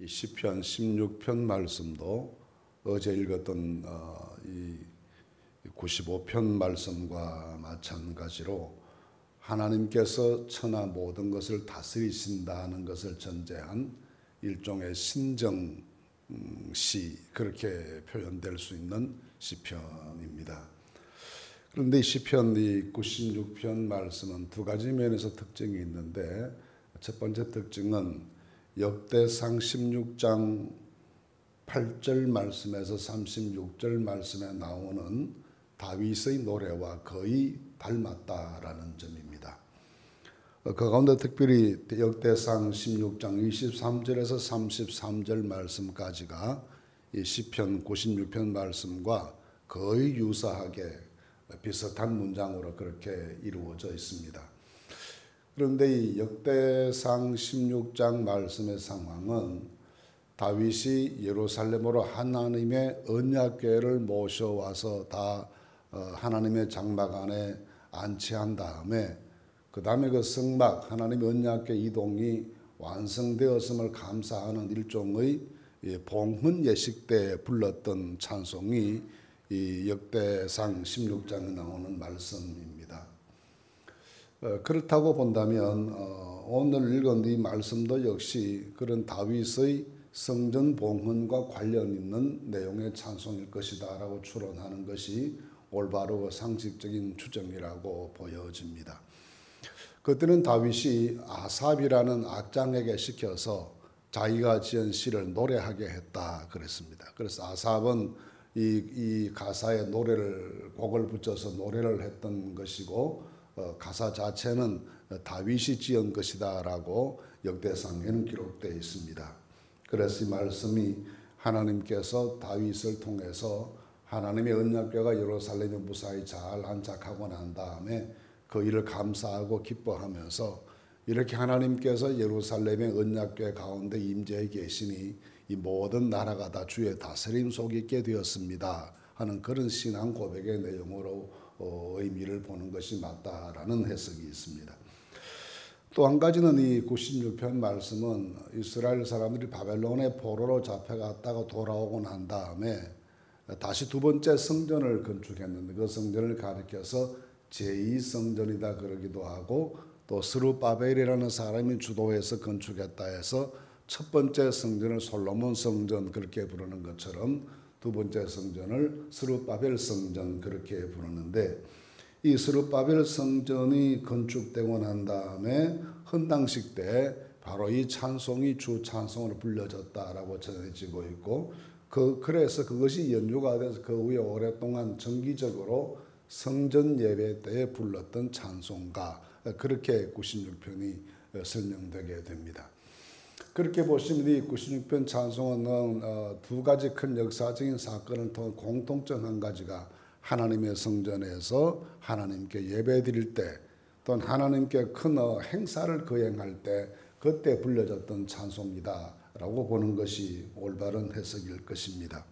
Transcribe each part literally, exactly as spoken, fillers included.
이 시편 십육 편 말씀도 어제 읽었던 어, 이 구십오 편 말씀과 마찬가지로 하나님께서 천하 모든 것을 다스리신다는 것을 전제한 일종의 신정시, 그렇게 표현될 수 있는 시편입니다. 그런데 이 시편 이 구십육 편 말씀은 두 가지 면에서 특징이 있는데, 첫 번째 특징은 역대상 십육 장 팔 절 말씀에서 삼십육 절 말씀에 나오는 다윗의 노래와 거의 닮았다라는 점입니다. 그 가운데 특별히 역대상 십육 장 이십삼 절에서 삼십삼 절 말씀까지가 이 시편 구십육 편 말씀과 거의 유사하게 비슷한 문장으로 그렇게 이루어져 있습니다. 그런데 이 역대상 십육 장 말씀의 상황은 다윗이 예루살렘으로 하나님의 언약궤를 모셔와서 다 하나님의 장막 안에 안치한 다음에 그 다음에 그 성막 하나님의 언약궤 이동이 완성되었음을 감사하는 일종의 봉헌 예식 때 불렀던 찬송이 이 역대상 십육 장에 나오는 말씀입니다. 그렇다고 본다면 오늘 읽은 이 말씀도 역시 그런 다윗의 성전 봉헌과 관련 있는 내용의 찬송일 것이다 라고 추론하는 것이 올바르고 상식적인 추정이라고 보여집니다. 그때는 다윗이 아삽이라는 악장에게 시켜서 자기가 지은 시를 노래하게 했다 그랬습니다. 그래서 아삽은 이, 이 가사에 노래를 곡을 붙여서 노래를 했던 것이고 어, 가사 자체는 다윗이 지은 것이다 라고 역대상에는 기록되어 있습니다. 그래서 이 말씀이 하나님께서 다윗을 통해서 하나님의 언약궤가 예루살렘에 무사히 잘 안착하고 난 다음에 그 일을 감사하고 기뻐하면서 이렇게 하나님께서 예루살렘의 언약궤 가운데 임재해 계시니 이 모든 나라가 다 주의 다스림 속에 있게 되었습니다 하는 그런 신앙 고백의 내용으로 어, 의미를 보는 것이 맞다라는 해석이 있습니다. 또 한 가지는 이 구십육 편 말씀은 이스라엘 사람들이 바벨론의 포로로 잡혀갔다가 돌아오고 난 다음에 다시 두 번째 성전을 건축했는데 그 성전을 가리켜서 제이 성전이다 그러기도 하고, 또 스룹바벨이라는 사람이 주도해서 건축했다 해서 첫 번째 성전을 솔로몬 성전 그렇게 부르는 것처럼 두 번째 성전을 스룹바벨 성전 그렇게 부르는데, 이 스룹바벨 성전이 건축되고 난 다음에 헌당식 때 바로 이 찬송이 주 찬송으로 불려졌다라고 전해지고 있고, 그 그래서 그것이 연주가 돼서 그 후에 오랫동안 정기적으로 성전 예배 때에 불렀던 찬송가, 그렇게 구십육 편이 설명되게 됩니다. 그렇게 보시면 이 구십육 편 찬송은 두 가지 큰 역사적인 사건을 통한 공통점 한 가지가 하나님의 성전에서 하나님께 예배 드릴 때, 또는 하나님께 큰 행사를 거행할 때 그때 불려졌던 찬송이다 라고 보는 것이 올바른 해석일 것입니다.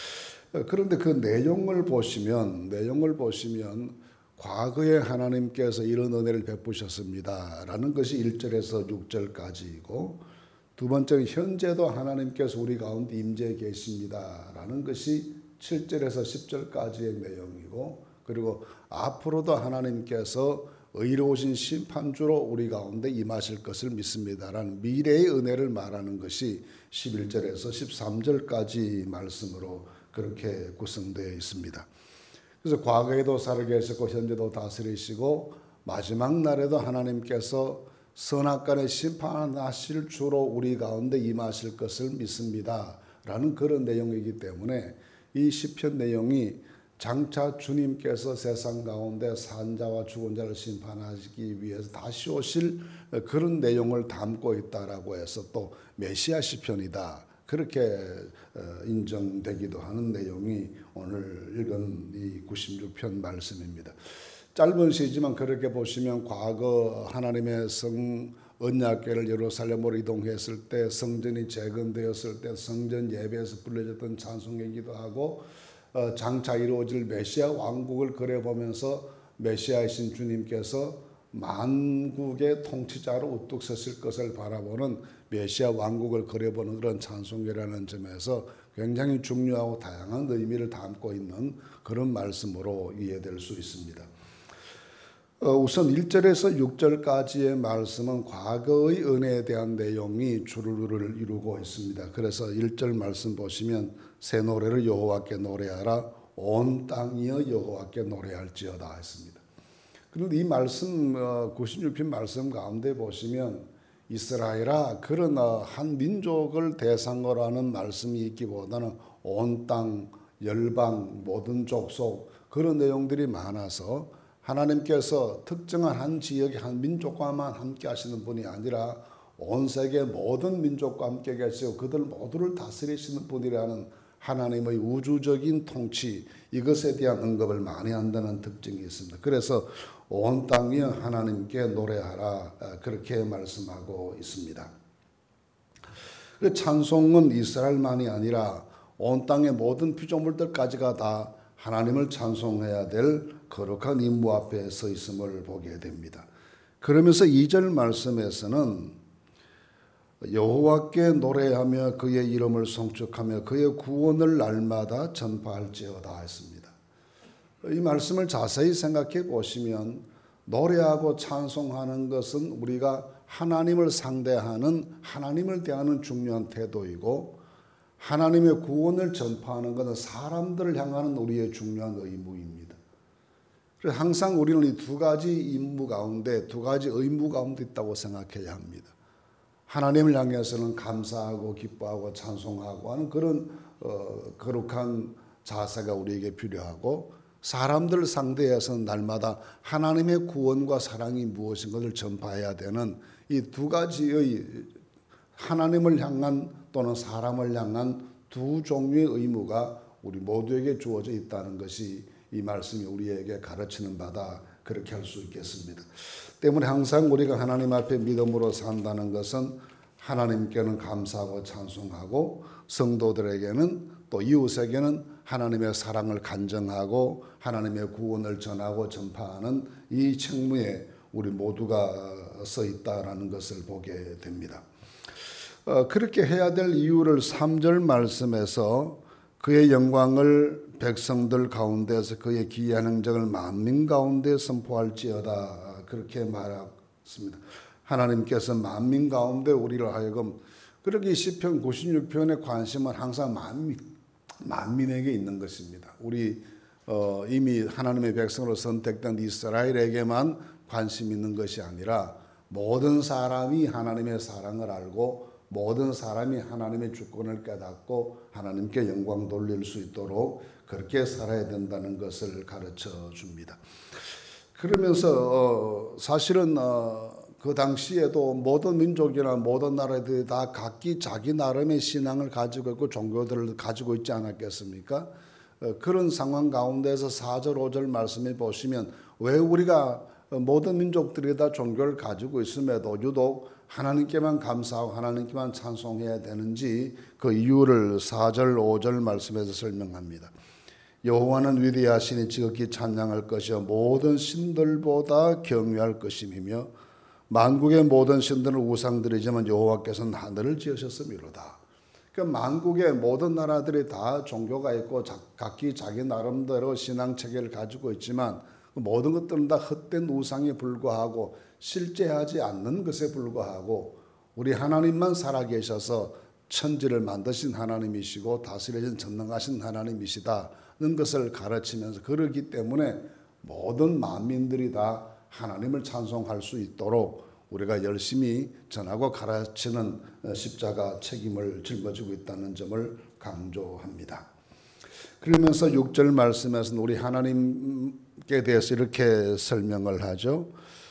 그런데 그 내용을 보시면 내용을 보시면 과거에 하나님께서 이런 은혜를 베푸셨습니다 라는 것이 일 절에서 육 절까지이고, 두 번째는 현재도 하나님께서 우리 가운데 임재해 계십니다 라는 것이 칠 절에서 십 절까지의 내용이고, 그리고 앞으로도 하나님께서 의로우신 심판주로 우리 가운데 임하실 것을 믿습니다 라는 미래의 은혜를 말하는 것이 십일 절에서 십삼 절까지 말씀으로 그렇게 구성되어 있습니다. 그래서 과거에도 살아계셨고 현재도 다스리시고 마지막 날에도 하나님께서 선악간에 심판하실 주로 우리 가운데 임하실 것을 믿습니다 라는 그런 내용이기 때문에 이 시편 내용이 장차 주님께서 세상 가운데 산자와 죽은 자를 심판하시기 위해서 다시 오실 그런 내용을 담고 있다라고 해서 또 메시아 시편이다 그렇게 인정되기도 하는 내용이 오늘 읽은 이 구십육 편 말씀입니다. 짧은 시지만 그렇게 보시면 과거 하나님의 성 언약궤를 예루살렘으로 이동했을 때, 성전이 재건되었을 때 성전 예배에서 불려졌던 찬송이기도 하고, 장차 이루어질 메시아 왕국을 그려보면서 메시아이신 주님께서 만국의 통치자로 우뚝 서실 것을 바라보는 메시아 왕국을 그려보는 그런 찬송가라는 점에서 굉장히 중요하고 다양한 의미를 담고 있는 그런 말씀으로 이해될 수 있습니다. 어, 우선 일 절에서 육 절까지의 말씀은 과거의 은혜에 대한 내용이 주를 이루고 있습니다. 그래서 일 절 말씀 보시면 새 노래를 여호와께 노래하라 온 땅이여 여호와께 노래할지어다 했습니다. 그런데 이 말씀 구십육 편 말씀 가운데 보시면 이스라엘아 그런 한 민족을 대상으로 하는 말씀이 있기보다는 온 땅, 열방, 모든 족속 그런 내용들이 많아서 하나님께서 특정한 한 지역의 한 민족과만 함께 하시는 분이 아니라 온 세계 모든 민족과 함께 계시고 그들 모두를 다스리시는 분이라는 하나님의 우주적인 통치 이것에 대한 언급을 많이 한다는 특징이 있습니다. 그래서 온 땅이여 하나님께 노래하라 그렇게 말씀하고 있습니다. 찬송은 이스라엘만이 아니라 온 땅의 모든 피조물들까지가 다 하나님을 찬송해야 될 거룩한 임무 앞에 서 있음을 보게 됩니다. 그러면서 이 절 말씀에서는 여호와께 노래하며 그의 이름을 송축하며 그의 구원을 날마다 전파할지어다 했습니다. 이 말씀을 자세히 생각해 보시면 노래하고 찬송하는 것은 우리가 하나님을 상대하는 하나님을 대하는 중요한 태도이고 하나님의 구원을 전파하는 것은 사람들을 향하는 우리의 중요한 의무입니다. 그래서 항상 우리는 이 두 가지 임무 가운데 두 가지 의무 가운데 있다고 생각해야 합니다. 하나님을 향해서는 감사하고 기뻐하고 찬송하고 하는 그런 어, 거룩한 자세가 우리에게 필요하고 사람들을 상대해서는 날마다 하나님의 구원과 사랑이 무엇인 것을 전파해야 되는 이 두 가지의 하나님을 향한 또는 사람을 향한 두 종류의 의무가 우리 모두에게 주어져 있다는 것이 이 말씀이 우리에게 가르치는 바다 그렇게 할 수 있겠습니다. 때문에 항상 우리가 하나님 앞에 믿음으로 산다는 것은 하나님께는 감사하고 찬송하고 성도들에게는 또 이웃에게는 하나님의 사랑을 간증하고 하나님의 구원을 전하고 전파하는 이 책무에 우리 모두가 서 있다라는 것을 보게 됩니다. 어, 그렇게 해야 될 이유를 삼 절 말씀에서 그의 영광을 백성들 가운데서 그의 기이한 행적을 만민 가운데 선포할지어다 그렇게 말했습니다. 하나님께서 만민 가운데 우리를 하여금 그렇게 시편 구십육 편의 관심은 항상 만민, 만민에게 있는 것입니다. 우리 어, 이미 하나님의 백성으로 선택된 이스라엘에게만 관심 있는 것이 아니라 모든 사람이 하나님의 사랑을 알고 모든 사람이 하나님의 주권을 깨닫고 하나님께 영광 돌릴 수 있도록 그렇게 살아야 된다는 것을 가르쳐 줍니다. 그러면서 어, 사실은 어, 그 당시에도 모든 민족이나 모든 나라들이 다 각기 자기 나름의 신앙을 가지고 있고 종교들을 가지고 있지 않았겠습니까? 어, 그런 상황 가운데서 사 절 오 절 말씀을 보시면 왜 우리가 모든 민족들이 다 종교를 가지고 있음에도 유독 하나님께만 감사하고 하나님께만 찬송해야 되는지 그 이유를 사 절 오 절 말씀에서 설명합니다. 여호와는 위대하시니 지극히 찬양할 것이요 모든 신들보다 경외할 것임이며 만국의 모든 신들은 우상들이지만 여호와께서는 하늘을 지으셨음이로다. 그러니까 만국의 모든 나라들이 다 종교가 있고 각기 자기 나름대로 신앙 체계를 가지고 있지만 모든 것들은 다 헛된 우상에 불과하고 실제하지 않는 것에 불과하고 우리 하나님만 살아계셔서 천지를 만드신 하나님이시고 다스리신 전능하신 하나님이시다는 것을 가르치면서 그러기 때문에 모든 만민들이 다 하나님을 찬송할 수 있도록 우리가 열심히 전하고 가르치는 십자가 책임을 짊어지고 있다는 점을 강조합니다. 그러면서 육 절 말씀에서는 우리 하나님께 대해서 이렇게 설명을 하죠.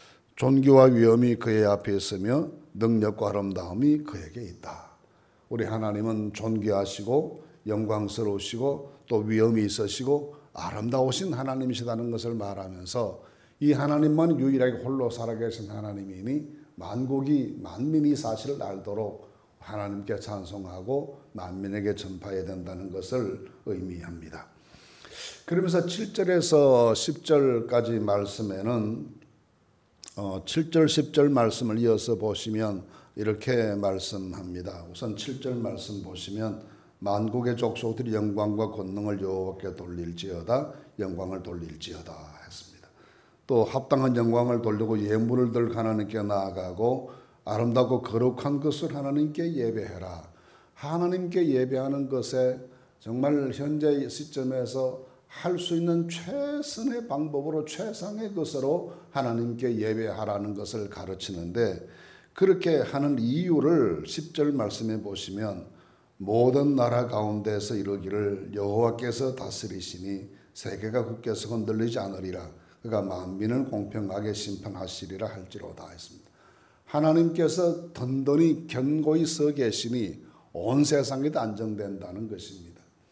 존귀와 위엄이 그의 앞에 있으며 능력과 아름다움이 그에게 있다. 우리 하나님은 존귀하시고 영광스러우시고 또 위엄이 있으시고 아름다우신 하나님이시다는 것을 말하면서 이 하나님만 유일하게 홀로 살아계신 하나님이니 만국이 만민이 사실을 알도록 하나님께 찬송하고 만민에게 전파해야 된다는 것을 의미합니다. 그러면서 칠 절에서 십 절까지 말씀에는 어, 칠 절 십 절 말씀을 이어서 보시면 이렇게 말씀합니다. 우선 칠 절 말씀 보시면 만국의 족속들이 영광과 권능을 여호와께 돌릴지어다 영광을 돌릴지어다 했습니다. 또 합당한 영광을 돌리고 예물을 들 하나님께 나아가고 아름답고 거룩한 것을 하나님께 예배해라. 하나님께 예배하는 것에 정말 현재 시점에서 할 수 있는 최선의 방법으로 최상의 것으로 하나님께 예배하라는 것을 가르치는데, 그렇게 하는 이유를 십 절 말씀해 보시면 모든 나라 가운데서 이루기를 여호와께서 다스리시니 세계가 굳게서 흔들리지 않으리라. 그가 만민을 공평하게 심판하시리라 할지로다 했습니다. 하나님께서 든든히 견고히 서 계시니 온 세상이 다 안정된다는 것입니다.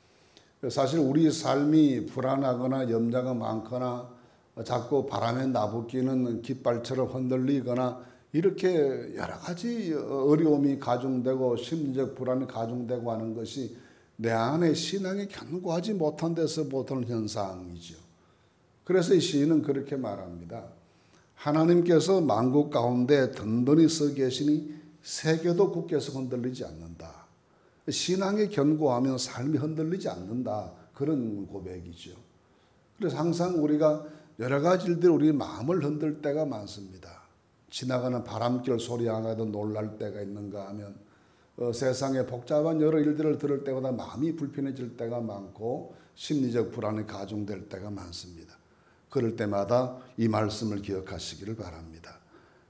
사실 우리 삶이 불안하거나 염려가 많거나 자꾸 바람에 나부끼는 깃발처럼 흔들리거나 이렇게 여러 가지 어려움이 가중되고 심리적 불안이 가중되고 하는 것이 내 안에 신앙이 견고하지 못한 데서 보던 현상이죠. 그래서 이 시인은 그렇게 말합니다. 하나님께서 만국 가운데 든든히 서 계시니 세계도 굳게서 흔들리지 않는다. 신앙이 견고하면 삶이 흔들리지 않는다. 그런 고백이죠. 그래서 항상 우리가 여러 가지 일들 우리 마음을 흔들 때가 많습니다. 지나가는 바람길 소리 하나도 놀랄 때가 있는가 하면 어, 세상의 복잡한 여러 일들을 들을 때마다 마음이 불편해질 때가 많고 심리적 불안이 가중될 때가 많습니다. 그럴 때마다 이 말씀을 기억하시기를 바랍니다.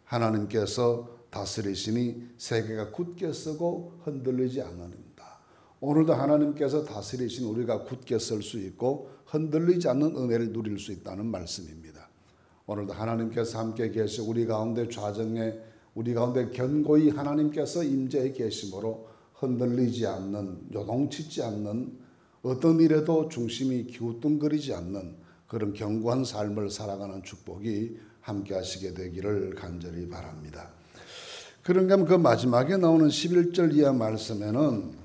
하나님께서 다스리시니 세계가 굳게 서고 흔들리지 않으니 오늘도 하나님께서 다스리신 우리가 굳게 설 수 있고 흔들리지 않는 은혜를 누릴 수 있다는 말씀입니다. 오늘도 하나님께서 함께 계시 우리 가운데 좌정에 우리 가운데 견고히 하나님께서 임재해 계심으로 흔들리지 않는, 요동치지 않는, 어떤 일에도 중심이 기우뚱거리지 않는 그런 견고한 삶을 살아가는 축복이 함께 하시게 되기를 간절히 바랍니다. 그런가 하면 그 마지막에 나오는 십일 절 이하 말씀에는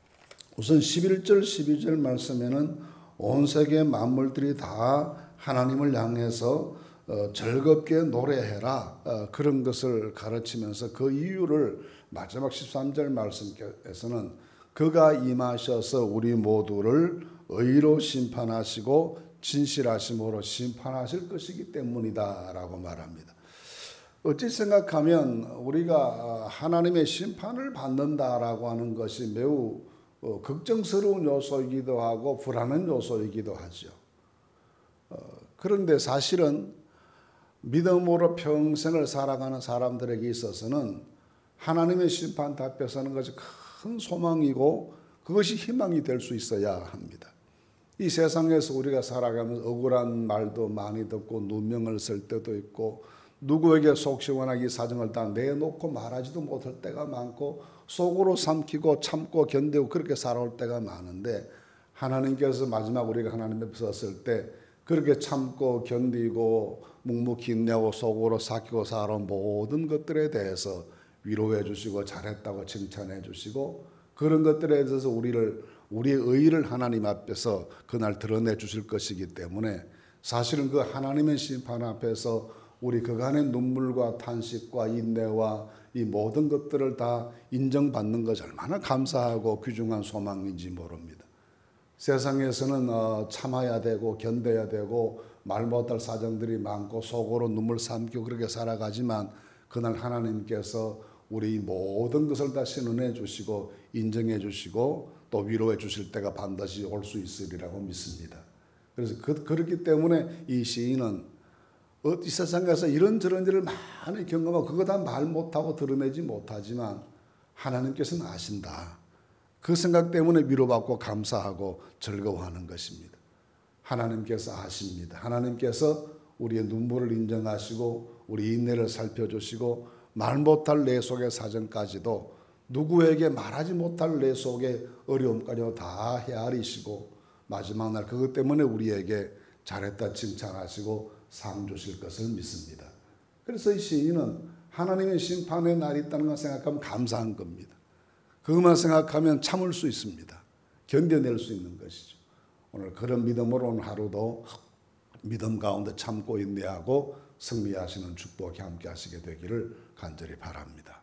우선 십일 절 십이 절 말씀에는 온 세계 만물들이 다 하나님을 향해서 어, 즐겁게 노래해라 어, 그런 것을 가르치면서 그 이유를 마지막 십삼 절 말씀에서는 그가 임하셔서 우리 모두를 의로 심판하시고 진실하심으로 심판하실 것이기 때문이다 라고 말합니다. 어찌 생각하면 우리가 하나님의 심판을 받는다라고 하는 것이 매우 어, 걱정스러운 요소이기도 하고 불안한 요소이기도 하죠. 어, 그런데 사실은 믿음으로 평생을 살아가는 사람들에게 있어서는 하나님의 심판 앞에 서는 것이 큰 소망이고 그것이 희망이 될 수 있어야 합니다. 이 세상에서 우리가 살아가면서 억울한 말도 많이 듣고 누명을 쓸 때도 있고 누구에게 속 시원하게 이 사정을 다 내놓고 말하지도 못할 때가 많고 속으로 삼키고 참고 견디고 그렇게 살아올 때가 많은데, 하나님께서 마지막 우리가 하나님 앞에 섰을 때 그렇게 참고 견디고 묵묵히 인내하고 속으로 삭히고 살아온 모든 것들에 대해서 위로해 주시고 잘했다고 칭찬해 주시고 그런 것들에 대해서 우리를 우리의 의의를 하나님 앞에서 그날 드러내 주실 것이기 때문에 사실은 그 하나님의 심판 앞에서 우리 그간의 눈물과 탄식과 인내와 이 모든 것들을 다 인정받는 것이 얼마나 감사하고 귀중한 소망인지 모릅니다. 세상에서는 참아야 되고 견뎌야 되고 말 못할 사정들이 많고 속으로 눈물 삼키고 그렇게 살아가지만 그날 하나님께서 우리 모든 것을 다 신원해 주시고 인정해 주시고 또 위로해 주실 때가 반드시 올 수 있으리라고 믿습니다. 그래서 그, 그렇기 때문에 이 시인은 이 세상에서 이런저런 일을 많이 경험하고 그거 다 말 못하고 드러내지 못하지만 하나님께서는 아신다. 그 생각 때문에 위로받고 감사하고 즐거워하는 것입니다. 하나님께서 아십니다. 하나님께서 우리의 눈물을 인정하시고 우리 인내를 살펴주시고 말 못할 내 속의 사정까지도 누구에게 말하지 못할 내 속의 어려움까지도 다 헤아리시고 마지막 날 그것 때문에 우리에게 잘했다 칭찬하시고 상 주실 것을 믿습니다. 그래서 이 시인은 하나님의 심판의 날이 있다는 걸 생각하면 감사한 겁니다. 그것만 생각하면 참을 수 있습니다. 견뎌낼 수 있는 것이죠. 오늘 그런 믿음으로 오늘 하루도 믿음 가운데 참고 인내하고 승리하시는 축복이 함께 하시게 되기를 간절히 바랍니다.